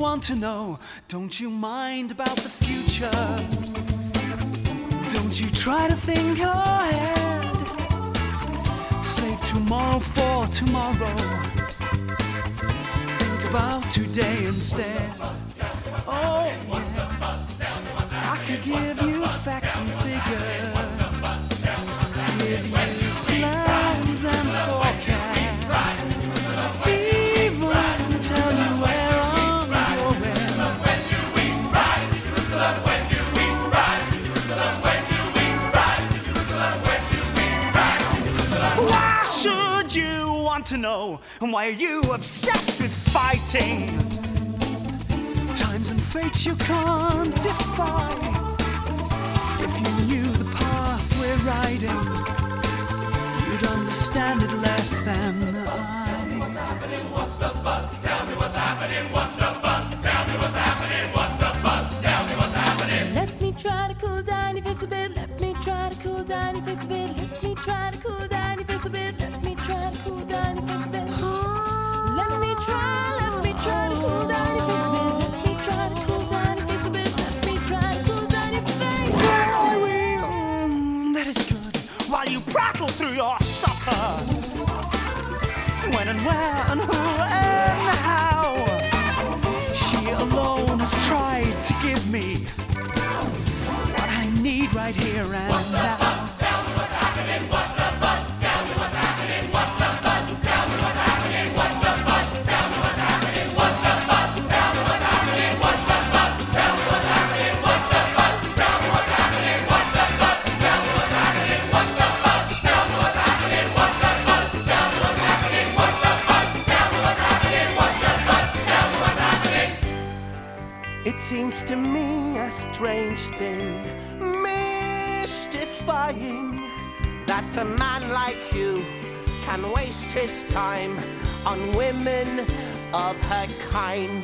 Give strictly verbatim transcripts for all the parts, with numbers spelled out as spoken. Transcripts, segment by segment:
want to know? Don't you mind about the future? Don't you try to think ahead? Save tomorrow for tomorrow. Think about today instead. Oh yeah, I could give you facts and figures, give you plans and forecasts, even tell you where I'm going. When you wing ride to Jerusalem, when you wing ride to Jerusalem, when you wing ride to Jerusalem, when you wing ride to Jerusalem. Why should you want to know? And why are you obsessed with fighting? Times and fates you can't defy. If you knew the path we're riding, you'd understand it less than I. What's happening? What's the buzz? Tell me what's happening. What's the buzz? Tell me what's happening. What's the buzz? Tell me what's happening. Let me try to cool down your face a bit. Let me try to cool down your face a bit. Let me try to cool down your face a bit. Let me try to cool down your face a bit. Let me try, let me try to cool down your face a bit. Let me try to cool down your face a bit. Let me try to cool down your face. I will. Mm, that is good. While you prattle through your supper. When and where and who and how. She alone has tried to give me what I need right here and What's the now. buzz? Tell me what's happening. What's the buzz? Tell me what's happening. What's the buzz? Tell me what's happening. What's the buzz? Tell me what's happening. What's the buzz? Tell me what's happening. What's the buzz? Tell me what's happening. What's the buzz? Tell me what's happening. What's the buzz? Tell me what's happening. What's the buzz? Tell me what's happening. What's the buzz? Tell me what's happening. What's the buzz? Tell me what's happening. What's the buzz? Tell me what's happening. It seems to me a strange thing, mystifying, that a man like you can waste his time on women of her kind.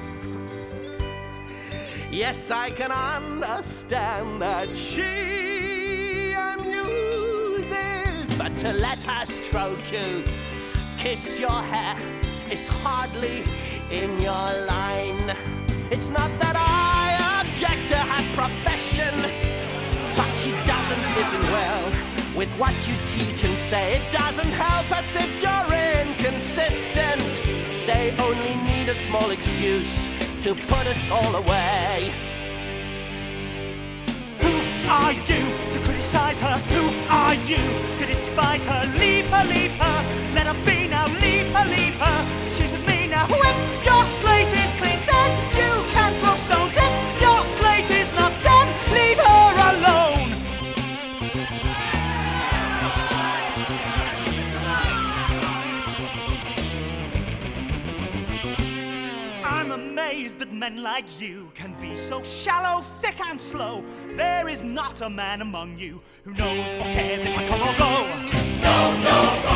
Yes, I can understand that she amuses, but to let her stroke you, kiss your hair is hardly in your line. It's not that I object to her profession, but she doesn't fit in well with what you teach and say. It doesn't help us if you're inconsistent. They only need a small excuse to put us all away. Who are you to criticize her? Who are you to despise her? Leave her, leave her, let her be now. Leave her, leave her, she's with me now. When your slate is clean, then you can throw stones. If your slate is not, then leave her alone. I'm amazed that men like you can be so shallow, thick and slow. There is not a man among you who knows or cares if I come or go. No, no,